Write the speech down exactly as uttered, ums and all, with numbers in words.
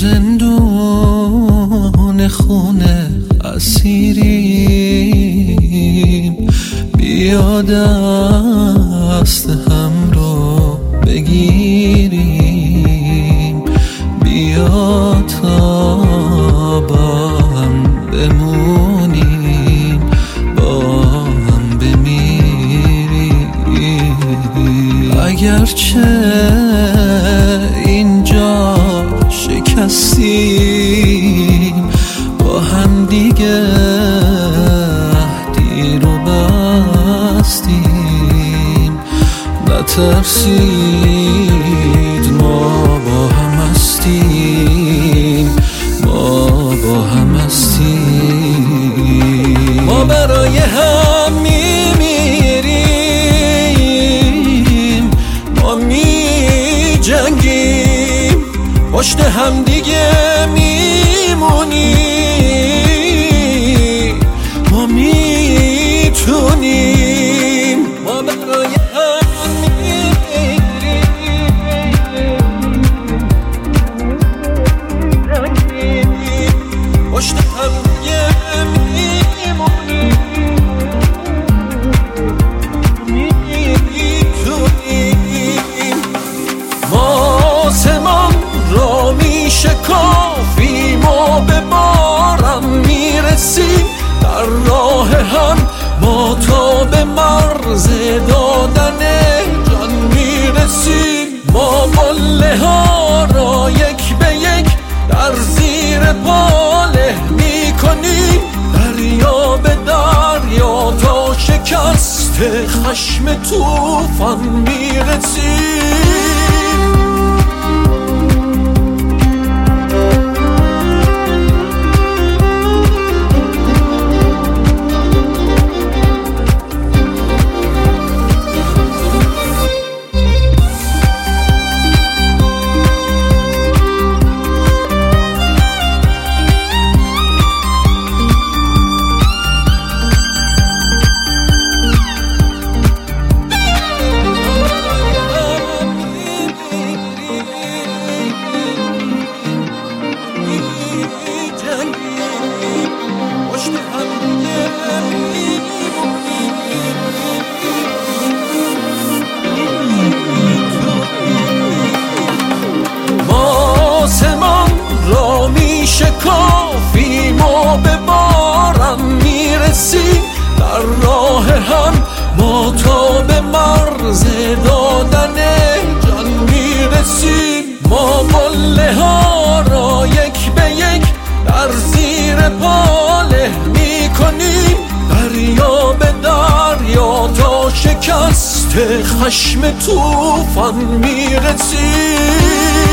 زندون خونه اسیریم، بیا دست هم رو بگیریم، بیا تا با هم بمونیم، با هم بمیریم. اگرچه اینجا شکستیم، با هم دیگه عهدی رو بستیم. نترسید، ما با هم هستیم، ما با هم هستیم. ما برای هم میمیریم، ما می جنگیم، پشت هم دیگه میمونیم، ما میتونیم. ما برای هم میمیریم، پشت هم دیگه میمونیم، میتونیم. ما آسمان را میشکافیم و به بارم میرسیم، در راه هم ما تا به مرز دادن جان میرسیم. ما قله ها را یک به یک در زیر پا له میکنیم، دریا به دریا تا شکست خشم طوفان میرسیم. شکافیم و به بارم میرسیم، در راه هم ما تا به مرز دادن جان میرسیم. ما قله ها را یک به یک در زیر پا له میکنیم، دریا به دریا تا شکست خشم طوفان میرسیم.